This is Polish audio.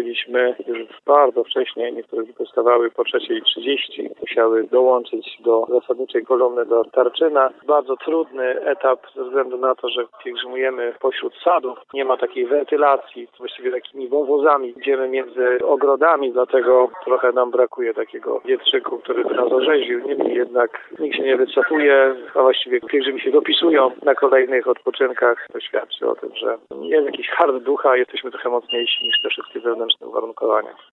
byliśmy już bardzo wcześnie, niektóre wystawały po 3:30, musiały dołączyć do zasadniczej kolumny do Tarczyna. Bardzo trudny etap ze względu na to, że pielgrzymujemy pośród sadów. Nie ma takiej wentylacji, właściwie takimi wąwozami idziemy między ogrodami, dlatego trochę nam brakuje takiego wietrzyku, który by nas orzeźwił. Niemniej jednak nikt się nie wycofuje, a właściwie pielgrzymi się dopisują na kolejnych odpoczynkach. To świadczy o tym, że jest jakiś hart ducha, jesteśmy trochę mocniejsi niż te wszystkie zewnętrzne uwarunkowania.